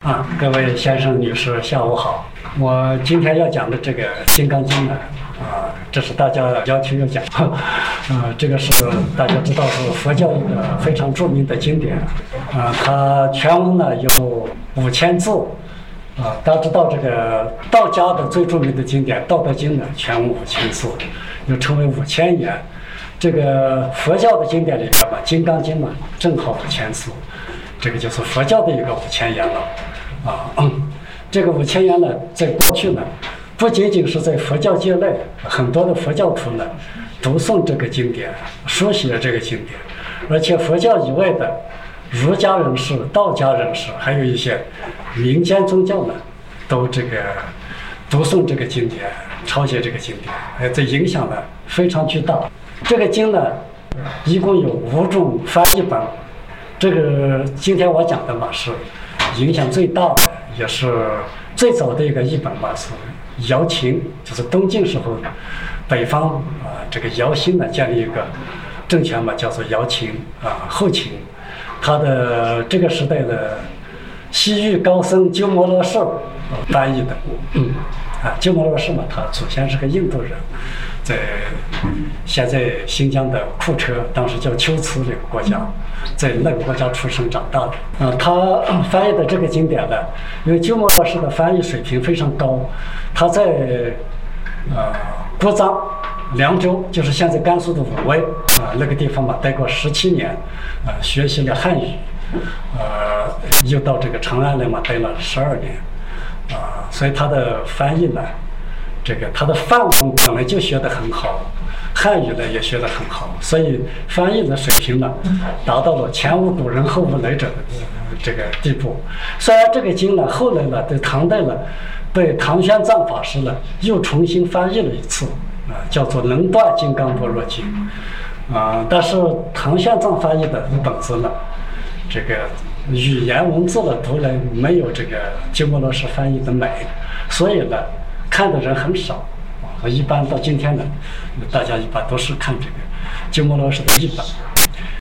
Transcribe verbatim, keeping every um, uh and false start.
啊，各位先生、女士，下午好。我今天要讲的这个《金刚经》呢，啊，这是大家要求要讲，呃，这个是大家知道是佛教一个非常著名的经典，啊，它全文呢有五千字，啊，大家知道这个道家的最著名的经典《道德经》呢，全文五千字，又称为五千言。这个佛教的经典里边嘛，《金刚经》嘛，正好五千字，这个就是佛教的一个五千言了。啊、嗯，这个五千言呢，在过去呢，不仅仅是在佛教界内，很多的佛教徒呢，读诵这个经典，书写这个经典，而且佛教以外的儒家人士、道家人士，还有一些民间宗教呢，都这个读诵这个经典，抄写这个经典，哎，这影响呢非常巨大。这个经呢，一共有五种翻译本，这个今天我讲的嘛是影响最大的，也是最早的一个译本吧，是姚秦，就是东晋时候北方啊、呃、这个姚兴呢建立一个政权嘛，叫做姚秦啊、呃、后秦，他的这个时代的西域高僧鸠摩罗什、呃、翻译的，嗯啊鸠摩罗什嘛，他祖先是个印度人，在现在新疆的库车，当时叫龟兹这个国家。在那个国家出生长大的，啊，他翻译的这个经典呢，因为鸠摩罗什的翻译水平非常高，他在呃国藏凉州，就是现在甘肃的武威啊、呃、那个地方嘛，待过十七年，啊、呃，学习了汉语，呃，又到这个长安来嘛，待了十二年，啊、呃，所以他的翻译呢，这个他的范文本来就学得很好。汉语呢也学得很好，所以翻译的水平呢达到了前无古人后无来者的这个地步。虽然这个经呢后来呢在唐代呢被唐玄奘法师呢又重新翻译了一次啊、呃，叫做《能断金刚般若经》啊、呃，但是唐玄奘翻译的本子呢，这个语言文字的读来没有这个鸠摩罗什翻译的美，所以呢看的人很少。一般到今天呢，大家一般都是看这个鸠摩罗什的译本。